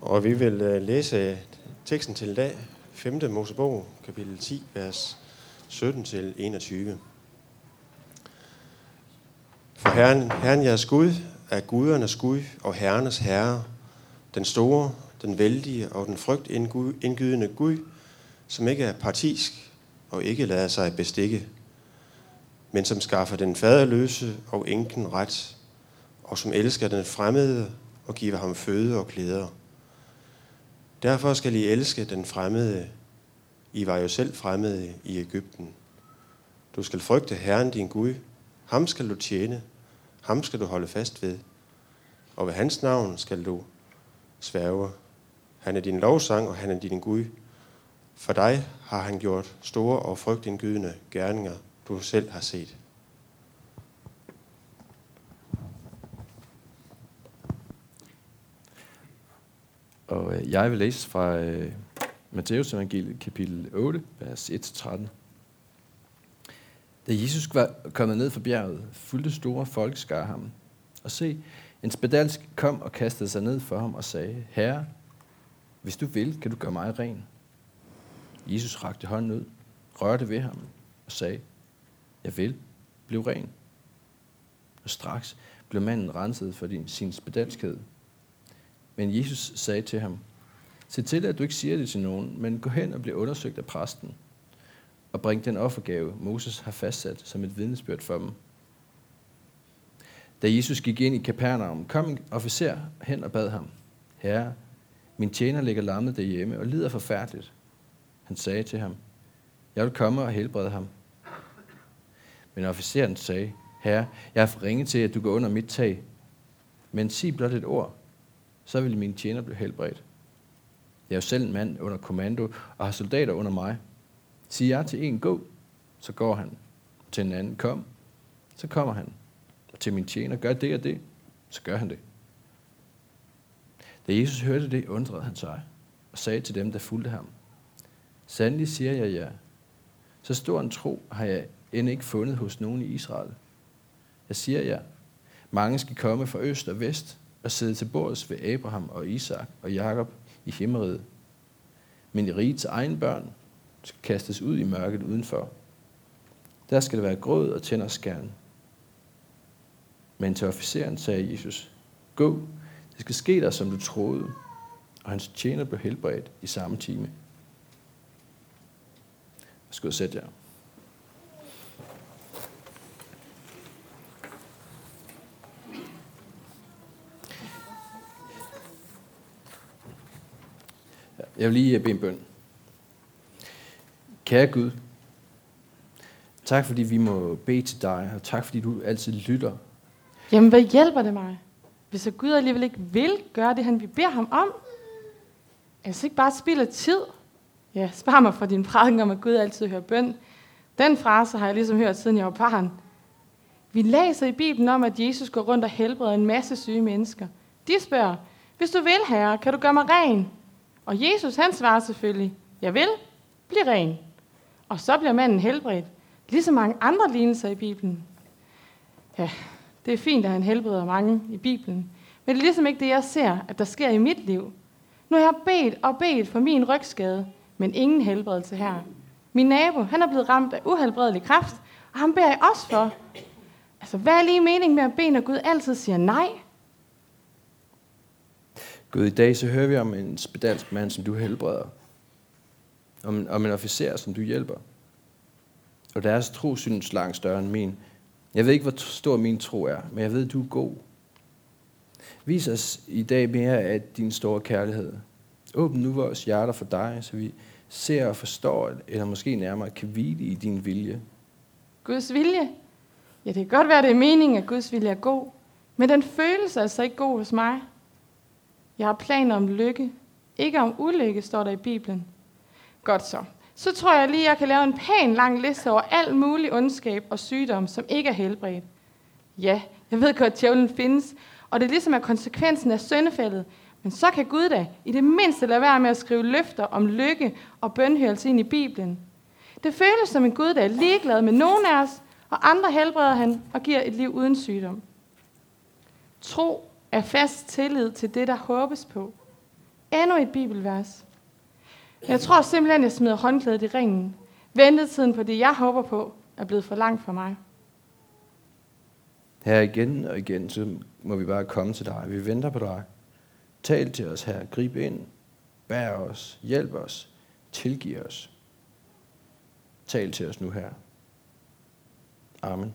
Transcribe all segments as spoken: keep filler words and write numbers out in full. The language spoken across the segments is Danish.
Og vi vil læse teksten til i dag, femte Mosebog, kapitel ti, vers sytten til enogtyve. For Herren, Herren jeres Gud er gudernes Gud og herrenes herre, den store, den vældige og den frygtindgydende Gud, som ikke er partisk og ikke lader sig bestikke, men som skaffer den faderløse og enken ret, og som elsker den fremmede og giver ham føde og klæder. Derfor skal I elske den fremmede. I var jo selv fremmede i Egypten. Du skal frygte Herren din Gud. Ham skal du tjene. Ham skal du holde fast ved. Og ved hans navn skal du sværge. Han er din lovsang, og han er din Gud. For dig har han gjort store og frygtindgydende gerninger, du selv har set. Og jeg vil læse fra uh, Matteus evangeliet, kapitel otte, vers et til tretten. Da Jesus var kommet ned fra bjerget, fulgte store folkeskare ham. Og se, en spedalsk kom og kastede sig ned for ham og sagde, Herre, hvis du vil, kan du gøre mig ren. Jesus rakte hånden ud, rørte ved ham og sagde, jeg vil, bliv ren. Og straks blev manden renset for din, sin spedalskhed. Men Jesus sagde til ham, se til, at du ikke siger det til nogen, men gå hen og bliv undersøgt af præsten, og bring den offergave, Moses har fastsat som et vidnesbyrd for dem. Da Jesus gik ind i Kapernaum, kom en officer hen og bad ham, Herre, min tjener ligger lammet derhjemme og lider forfærdeligt. Han sagde til ham, jeg vil komme og helbrede ham. Men officeren sagde, Herre, jeg er for ringe til, at du går under mit tag, men sig blot et ord, så vil min tjener blive helbredt. Jeg er jo selv en mand under kommando og har soldater under mig. Siger jeg til en, gå, så går han. Til en anden, kom, så kommer han. Og til min tjener, gør det og det, så gør han det. Da Jesus hørte det, undrede han sig og sagde til dem, der fulgte ham, sandelig siger jeg jer, så stor en tro har jeg end ikke fundet hos nogen i Israel. Jeg siger jer, mange skal komme fra øst og vest og sidde til bords ved Abraham og Isak og Jakob i himmeriget. Men i rigets egen børn skal kastes ud i mørket udenfor. Der skal det være gråd og tænderskærn. Men til officeren sagde Jesus, gå, det skal ske dig, som du troede. Og hans tjener blev helbredt i samme time. Værsgo, sæt jer. Jeg vil lige bede en bøn. Kære Gud, tak fordi vi må bede til dig, og tak fordi du altid lytter. Jamen, hvad hjælper det mig, hvis så Gud alligevel ikke vil gøre det, han vi beder ham om? Altså ikke bare spilde tid. Ja, spar mig for din prædiken om, at Gud altid hører bøn. Den frase har jeg ligesom hørt, siden jeg var barn. Vi læser i Bibelen om, at Jesus går rundt og helbreder en masse syge mennesker. De spørger, hvis du vil, Herre, kan du gøre mig ren? Og Jesus, han svarer selvfølgelig, jeg vil, bliv ren. Og så bliver manden helbredt, ligesom mange andre lignelser i Bibelen. Ja, det er fint, at han helbreder mange i Bibelen, men det er ligesom ikke det, jeg ser, at der sker i mit liv. Nu har jeg bedt og bedt for min rygskade, men ingen helbredelse her. Min nabo, han er blevet ramt af uhelbredelig kræft, og ham beder jeg også for. Altså, hvad er lige meningen med at bede, når Gud altid siger nej? Gud, i dag så hører vi om en spedalsk mand, som du helbreder. Om, om en officer, som du hjælper. Og deres tro synes langt større end min. Jeg ved ikke, hvor stor min tro er, men jeg ved, at du er god. Vis os i dag mere af din store kærlighed. Åbn nu vores hjerter for dig, så vi ser og forstår, eller måske nærmere kan hvile i din vilje. Guds vilje? Ja, det kan godt være, det er meningen, at Guds vilje er god, men den føles altså ikke god hos mig. Jeg har planer om lykke, ikke om ulykke, står der i Bibelen. Godt så. Så tror jeg lige, jeg kan lave en pæn lang liste over al mulig ondskab og sygdom, som ikke er helbredt. Ja, jeg ved godt, at djævlen findes, og det er ligesom er konsekvensen af syndefaldet. Men så kan Gud da i det mindste lade være med at skrive løfter om lykke og bønhørelse ind i Bibelen. Det føles som en Gud, der er ligeglad med nogen af os, og andre helbreder han og giver et liv uden sygdom. Tro er fast tillid til det, der håbes på. endnu et bibelvers. Jeg tror simpelthen, jeg smider håndklædet i ringen. Ventetiden på det, jeg håber på, er blevet for langt for mig. Her igen og igen, så må vi bare komme til dig. Vi venter på dig. Tal til os her. Grib ind. Bær os. Hjælp os. Tilgiv os. Tal til os nu her. Amen.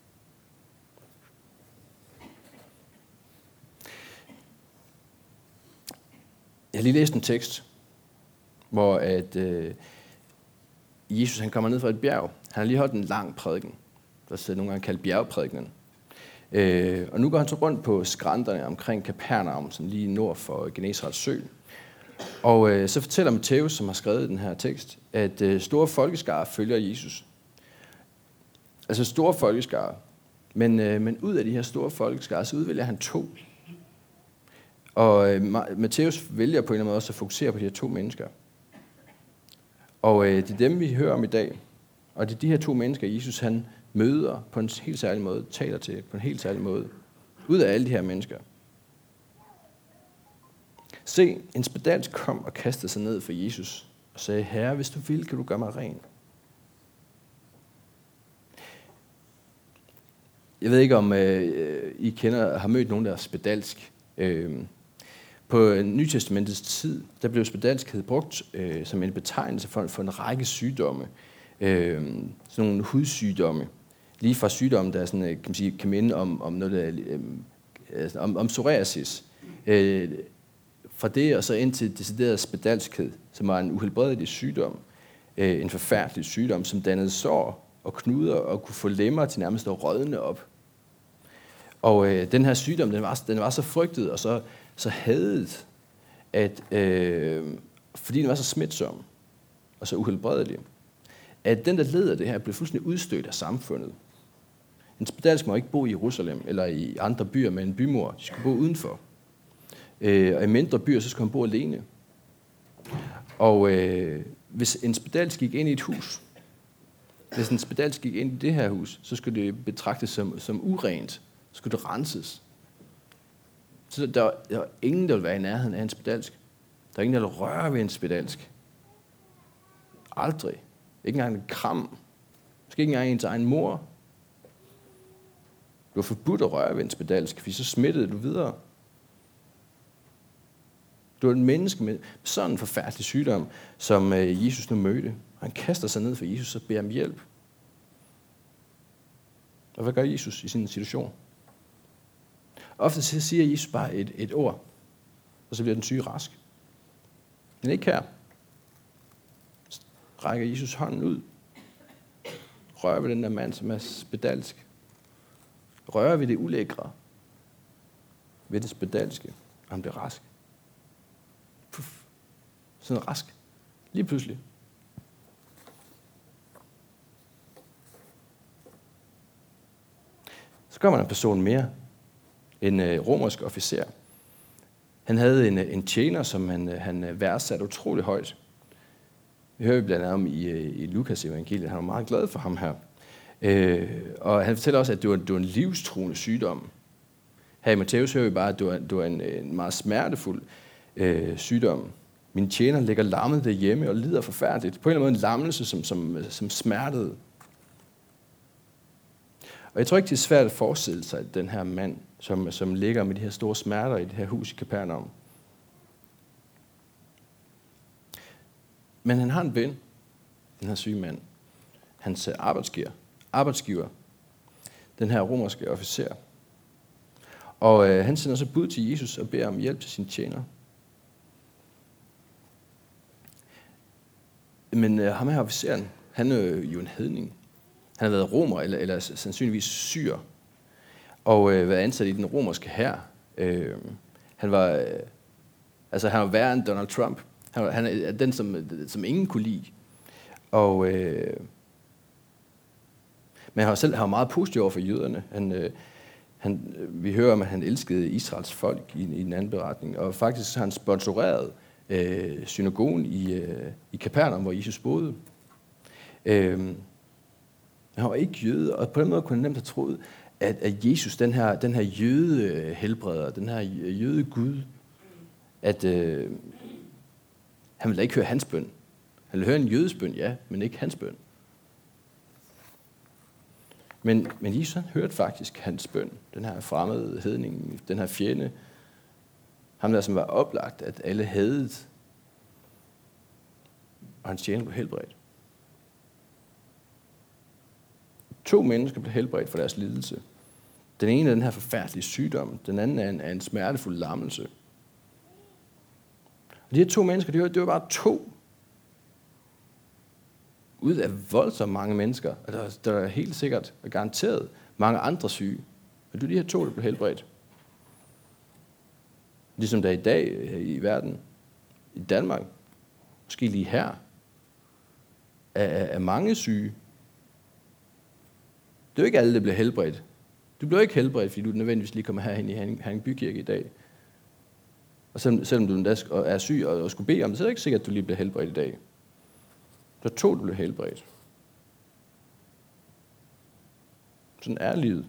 Jeg har lige læst en tekst, hvor at, øh, Jesus han kommer ned fra et bjerg. Han har lige holdt en lang prædiken, der er nogle gange kaldt bjergprædikenen. Øh, og nu går han så rundt på skrænterne omkring Kapernaum, sådan lige nord for Genesarets sø. Og øh, så fortæller Matthæus, som har skrevet den her tekst, at øh, store folkeskarer følger Jesus. Altså store folkeskarer. Men, øh, men ud af de her store folkeskarer, så udvælger han to. Og øh, Matthæus vælger på en eller anden måde også at fokusere på de her to mennesker. Og øh, det er dem, vi hører om i dag. Og det er de her to mennesker, Jesus han møder på en helt særlig måde, taler til på en helt særlig måde. Ud af alle de her mennesker. Se, en spedalsk kom og kastede sig ned for Jesus og sagde, Herre, hvis du vil, kan du gøre mig ren. Jeg ved ikke, om øh, I kender, har mødt nogen, der er spedalsk. Øh, på Nytestamentets tid, der blev spedalskhed brugt øh, som en betegnelse for, for en række sygdomme. Øh, sådan nogle hudsygdomme. Lige fra sygdomme, der sådan, kan, man sige, kan minde om, om, noget, der, øh, om, om psoriasis. Øh, fra det og så ind til decideret spedalskhed, som var en uhelbredelig sygdom. Øh, en forfærdelig sygdom, som dannede sår og knuder og kunne få lemmer til nærmest at rådne op. Og øh, den her sygdom, den var, den var så frygtet og så, så hadet, at øh, fordi den var så smitsom og så uhelbredelig, at den, der led af det her, blev fuldstændig udstødt af samfundet. En spedalsk må ikke bo i Jerusalem eller i andre byer med en bymur. De skulle bo udenfor. Øh, og i mindre byer, så skulle han bo alene. Og øh, hvis en spedalsk gik ind i et hus, hvis en spedalsk gik ind i det her hus, så skulle det betragtes som, som urent. Så skulle det renses. Så der var, der var ingen, der ville være i nærheden af en spedalsk. Der var ingen, der ville røre ved en spedalsk. Aldrig. Ikke engang en kram. Måske ikke engang ens egen mor. Du var forbudt at røre ved en spedalsk, fordi så smittede du videre. Du var et menneske med sådan en forfærdelig sygdom, som Jesus nu mødte. Han kaster sig ned for Jesus og beder om hjælp. Og hvad gør Jesus i sin situation? Ofte siger Jesus bare et, et ord, og så bliver den syge rask. Men ikke her. Rækker Jesus hånden ud. Rører ved den der mand, som er spedalsk. Rører ved det ulækre. Ved det spedalske. Og han bliver rask. Puff. Sådan rask. Lige pludselig. Så kommer der en person mere. En øh, romersk officer. Han havde en, en tjener, som han, han værdsatte utrolig højt. Vi hører blandt andet om i, i Lukas evangeliet. Han var meget glad for ham her. Øh, og han fortæller også, at det var, det var en livstruende sygdom. Her i Matthæus hører vi bare, at det var, det var en, en meget smertefuld øh, sygdom. Min tjener ligger lammet derhjemme og lider forfærdeligt. På en eller anden måde en lammelse, som, som, som smertede. Og jeg tror ikke, det er svært at forestille sig, at den her mand, som, som ligger med de her store smerter i det her hus i Kapernaum. Men han har en ven, den her syge mand. Hans arbejdsgiver, arbejdsgiver den her romerske officer. Og øh, han sender så bud til Jesus og beder om hjælp til sin tjener. Men øh, ham her officeren, han er jo en hedning. Han har været romer, eller, eller sandsynligvis syr, og øh, været ansat i den romerske hær. Øh, han var, øh, altså han var værre end Donald Trump. Han, var, han er den, som, som ingen kunne lide. Og, øh, men han var selv han var meget positiv over for jøderne. Han, øh, han, vi hører om, at han elskede Israels folk i, i den anden beretning, og faktisk har han sponsoreret øh, synagogen i, øh, i Kapernaum, hvor Jesus boede. Øh, Han var ikke jøde, og på den måde kunne han nemt have troet, at, at Jesus, den her, den her jøde helbreder, den her jøde Gud, at, øh, Han ville ikke høre hans bøn. Han ville høre en jødes bøn, ja, men ikke hans bøn. Men, men Jesus han hørte faktisk hans bøn. Den her fremmede hedning, den her fjende. Ham der, som var oplagt, at alle hadede. Og hans tjener blev helbredt. To mennesker blev helbredt for deres lidelse. Den ene er den her forfærdelige sygdom. Den anden er en, er en smertefuld lammelse. Og de her to mennesker, det var, det var bare to ud af voldsomt mange mennesker. Og der, der er helt sikkert og garanteret mange andre syge. Men det er de her to, der blev helbredt. Ligesom der i dag i verden, i Danmark, måske lige her, er, er mange syge. Det er jo ikke alle, der bliver helbredt. Du bliver ikke helbredt, fordi du nødvendigvis lige kommer herhen i Herning Bykirke i dag. Og selvom, selvom du endda er syg og, og skulle bede om det, så er det ikke sikkert, at du lige bliver helbredt i dag. Der er to, der bliver helbredt. Sådan er livet.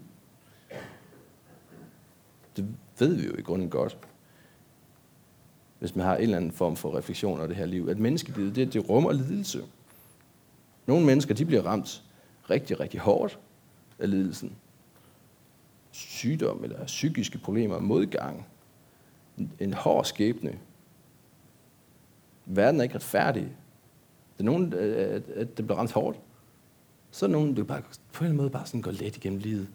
Det ved vi jo i grunden godt. Hvis man har en eller anden form for refleksion af det her liv. At menneskelivet, det, det rummer lidelse. Nogle mennesker, de bliver ramt rigtig, rigtig hårdt af lidelsen. Sygdom eller psykiske problemer, modgang. En, en hård skæbne. Verden er ikke retfærdig. Det er nogen, at, at det bliver ramt hårdt. Så er nogen, der bare, på en eller anden måde bare sådan går let igennem livet.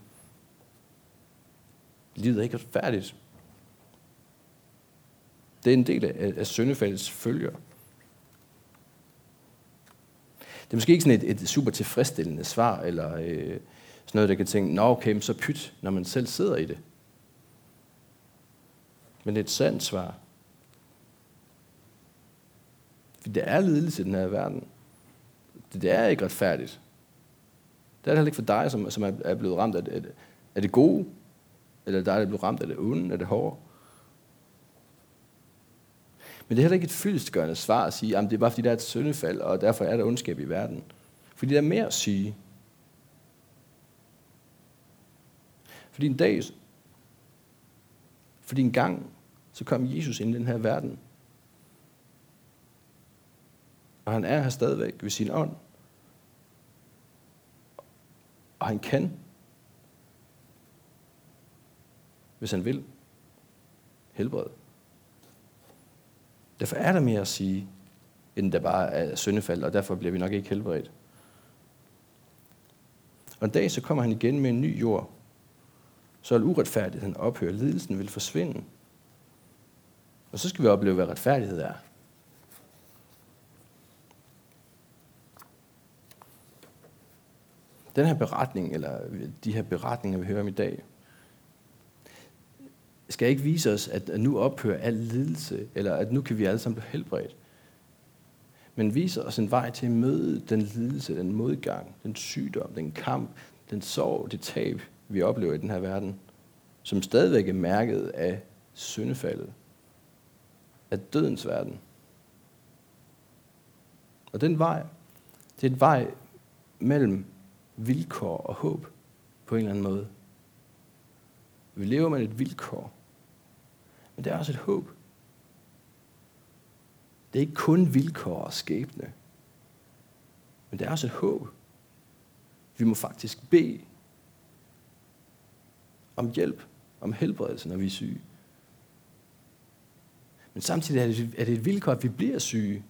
Livet er ikke retfærdigt. Det er en del af, af syndefaldets følger. Det er måske ikke sådan et, et super tilfredsstillende svar, eller øh, sådan noget, der kan tænke, nå okay, så pyt, når man selv sidder i det. Men det er et sandt svar. For det er lidelse i den her verden. Det, det er ikke retfærdigt. Det er det heller ikke for dig, som, som er blevet ramt af det, af det gode, eller dig, der er blevet ramt af det onde, af det hårde. Men det er heller ikke et fyldestgørende svar at sige, at det er bare fordi, der er et syndefald, og derfor er der ondskab i verden. Fordi der er mere at sige. Fordi en dag, fordi en gang, så kom Jesus ind i den her verden. Og han er her stadigvæk ved sin ånd. Og han kan, hvis han vil, helbrede. Derfor er der mere at sige, end der bare er syndefald, og derfor bliver vi nok ikke helbredt. Og en dag så kommer han igen med en ny jord. Så vil uretfærdigheden ophøre, lidelsen vil forsvinde. Og så skal vi opleve, hvad retfærdighed er. Den her beretning, eller de her beretninger, vi hører om i dag, skal ikke vise os, at nu ophører al lidelse, eller at nu kan vi alle sammen blive helbredt. Men viser os en vej til at møde den lidelse, den modgang, den sygdom, den kamp, den sorg, det tab, vi oplever i den her verden, som stadigvæk er mærket af syndefaldet, af dødens verden. Og den vej, det er et vej mellem vilkår og håb på en eller anden måde. Vi lever med et vilkår, men det er også et håb. Det er ikke kun vilkår og skæbne, men det er også et håb. Vi må faktisk bede om hjælp, om helbredelse, når vi er syge. Men samtidig er det et vilkår, at vi bliver syge.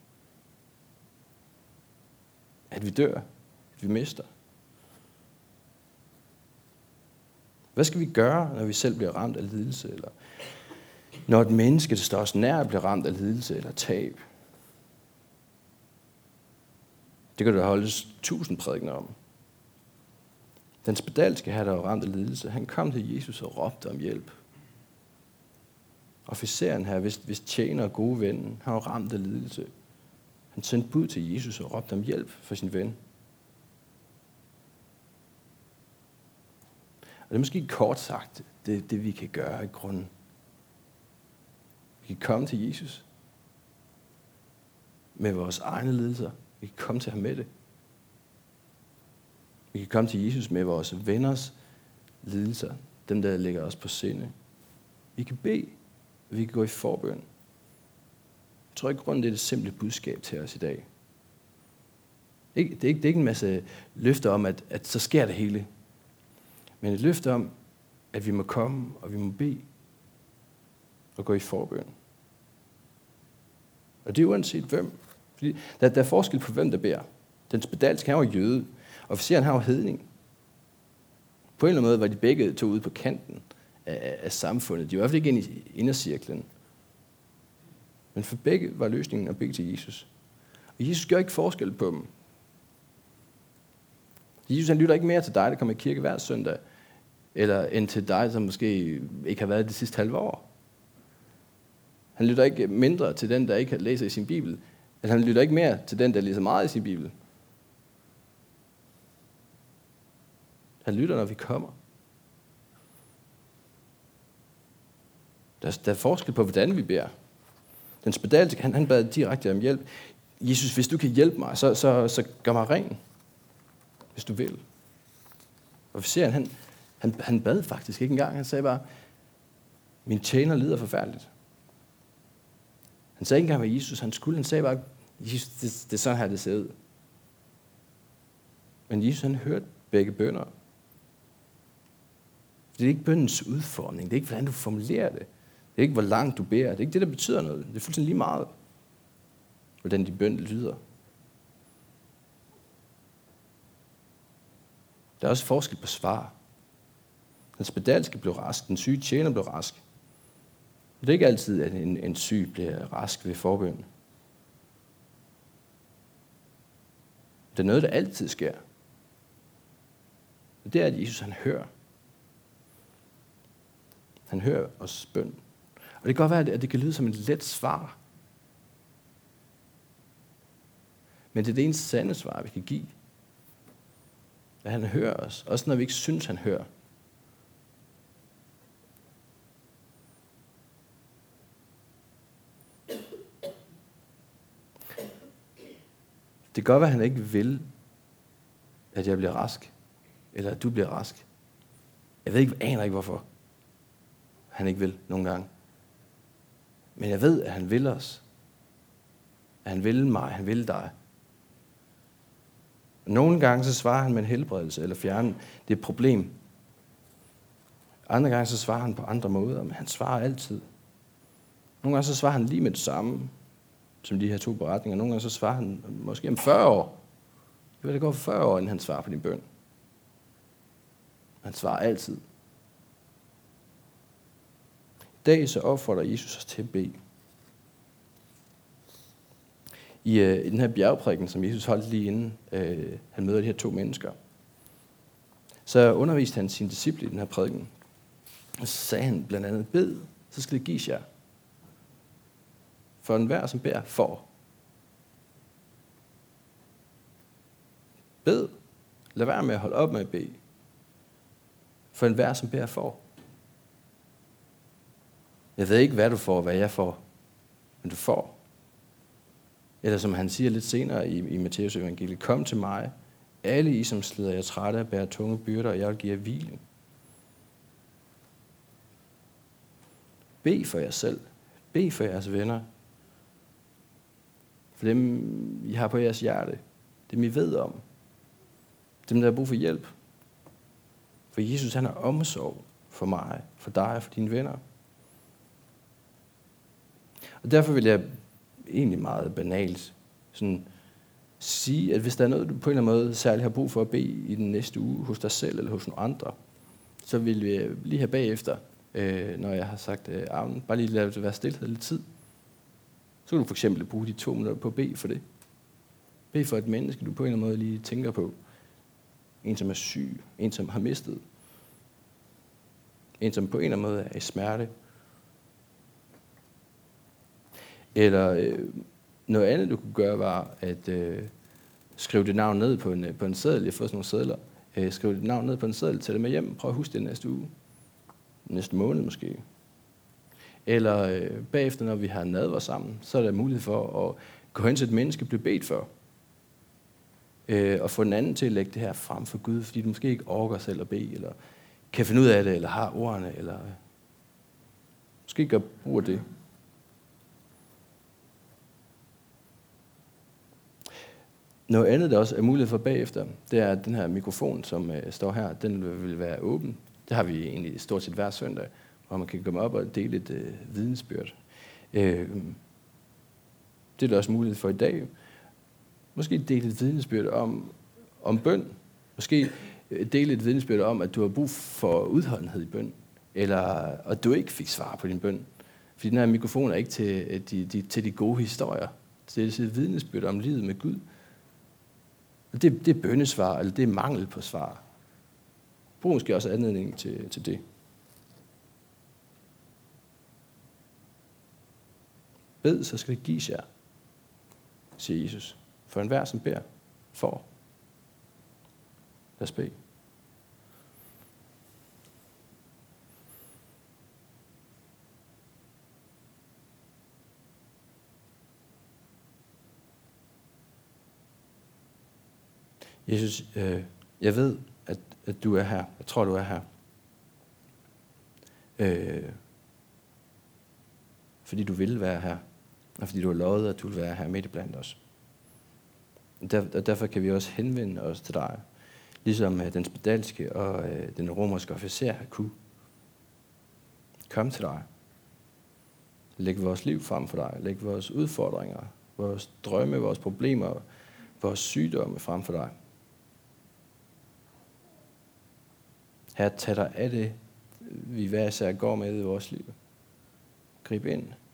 At vi dør, at vi mister. Hvad skal vi gøre, når vi selv bliver ramt af lidelse, eller når et menneske, der står os nær, bliver ramt af lidelse eller tab? Det kan der holdes tusind prædikener om. Den spedalske her, der var ramt af lidelse, han kom til Jesus og råbte om hjælp. Officeren her, hvis, hvis tjener og gode ven, han var ramt af lidelse. Han sendte bud til Jesus og råbte om hjælp for sin ven. Og det er måske kort sagt, det, det vi kan gøre i grunden. Vi kan komme til Jesus med vores egne lidelser. Vi kan komme til ham med det. Vi kan komme til Jesus med vores venners lidelser, dem der ligger os på sinde. Vi kan bede, vi kan gå i forbøn. Jeg tror ikke, grunden det er det simple budskab til os i dag. Ikke, det, er ikke, det er ikke en masse løfter om, at, at så sker det hele. Men et løfte om, at vi må komme, og vi må bede, og gå i forbøn. Og det er uanset hvem. Fordi der, der er forskel på, hvem der beder. Den spedalske, han var jøde. Officeren, han var hedning. På en eller anden måde var de begge to ude på kanten af, af samfundet. De var i hvert fald ikke inde i indercirklen. Men for begge var løsningen at bede til Jesus. Og Jesus gør ikke forskel på dem. Jesus han lytter ikke mere til dig, der kommer i kirke hver søndag, eller end til dig, som måske ikke har været det sidste halve år. Han lytter ikke mindre til den, der ikke læser i sin bibel, eller han lytter ikke mere til den, der læser meget i sin bibel. Han lytter, når vi kommer. Der, der er forskel på, hvordan vi beder. Den spedalske, han, han bad direkte om hjælp. Jesus, hvis du kan hjælpe mig, så, så, så gør mig ren. Hvis du vil. Officeren, han, han, han bad faktisk ikke engang. Han sagde bare, min tjener lider forfærdeligt. Han sagde ikke engang, hvad Jesus han skulle. Han sagde bare, Jesus, det, det er sådan her, det ser ud. Men Jesus, han hørte begge bønner. Det er ikke bønnens udformning. Det er ikke, hvordan du formulerer det. Det er ikke, hvor langt du beder. Det er ikke det, der betyder noget. Det er fuldstændig lige meget, hvordan de bøn lyder. Der er også forskel på svar. Den spedalske blev rask. Den syge tjener blev rask. Det er ikke altid, at en, en syg bliver rask ved forbøn. Det er noget, der altid sker. Og det er, at Jesus han hører. Han hører os bøn. Og det kan godt være, at det kan lyde som et let svar. Men det er det eneste sande svar, vi kan give. At han hører os. Også når vi ikke synes, han hører. Det kan godt være, at han ikke vil, at jeg bliver rask. Eller at du bliver rask. Jeg ved ikke, jeg aner ikke, hvorfor han ikke vil nogle gange. Men jeg ved, at han vil os. At han vil mig, han vil dig. Og nogle gange så svarer han med en helbredelse eller fjerner det problem. Andre gange så svarer han på andre måder, men han svarer altid. Nogle gange så svarer han lige med det samme, som de her to beretninger. Nogle gange så svarer han måske om fyrre år. Det vil det gå for fyrre år, inden han svarer på din bøn. Han svarer altid. I dag så opfordrer Jesus os til at bede. I, øh, I den her bjergprædiken, som Jesus holdt lige inden øh, han møder de her to mennesker, så underviste han sine disciple i den her prædiken. Og så sagde han blandt andet, bed, så skal det gives jer. For enhver, som beder, får. Bed. Lad være med at holde op med at bede. For enhver, som beder, får. Jeg ved ikke, hvad du får, hvad jeg får, men du får. Eller som han siger lidt senere i, i Matteus evangeliet, kom til mig, alle I, som slider jer trætte og bærer tunge byrder, og jeg vil give jer hvile. Bed for jer selv. Bed for jeres venner. For dem, I har på jeres hjerte. Dem, I ved om. Dem, der har brug for hjælp. For Jesus, han har omsorg for mig, for dig og for dine venner. Og derfor vil jeg egentlig meget banalt sådan sige, at hvis der er noget, du på en eller anden måde særligt har brug for at bede i den næste uge hos dig selv eller hos nogle andre, så vil vi lige her bagefter, øh, når jeg har sagt øh, amen, bare lige lade det være stillhed lidt tid. Så kan du for eksempel bruge de to minutter på at bede for det. Bed for et menneske, du på en eller anden måde lige tænker på. En, som er syg. En, som har mistet. En, som på en eller anden måde er i smerte. Eller øh, noget andet, du kunne gøre, var at øh, skrive dit navn ned på en, på en seddel. Jeg har fået sådan nogle sedler. Øh, skrive dit navn ned på en seddel, tage det med hjem. Prøv at huske det næste uge. Næste måned måske. Eller øh, bagefter, når vi har nadver sammen, så er der mulighed for at gå hen til et menneske, blive bedt for. Øh, og få den anden til at lægge det her frem for Gud, fordi du måske ikke orker selv at bede, eller kan finde ud af det, eller har ordene, eller øh, måske gør brug af det. Noget andet, der også er mulighed for bagefter, det er, at den her mikrofon, som øh, står her, den vil være åben. Det har vi egentlig stort set hver søndag, hvor man kan komme op og dele et øh, vidensbyrd. Øh, det er der også mulighed for i dag. Måske dele et vidensbyrd om, om bøn. Måske dele et vidensbyrd om, at du har brug for udholdenhed i bøn. Eller at du ikke fik svar på din bøn. Fordi den her mikrofon er ikke til de, de, til de gode historier. Det er et vidnesbyrd om livet med Gud. Og det, det er bønnesvar, eller det er mangel på svar. Brug måske også anledning til, til det. Bed, så skal det gives jer, siger Jesus. For enhver, som beder, får. Lad os bede. Jesus, øh, jeg ved, at, at du er her. Jeg tror, du er her. Øh, fordi du vil være her. Og fordi du har lovet, at du vil være her midt iblandt os. Og, der, og derfor kan vi også henvende os til dig. Ligesom øh, den spedalske og øh, den romerske officer kunne. Kom til dig. Læg vores liv frem for dig. Læg vores udfordringer, vores drømme, vores problemer, vores sygdomme frem for dig. Her, tag dig af det, vi hver især går med i vores liv. Grib ind.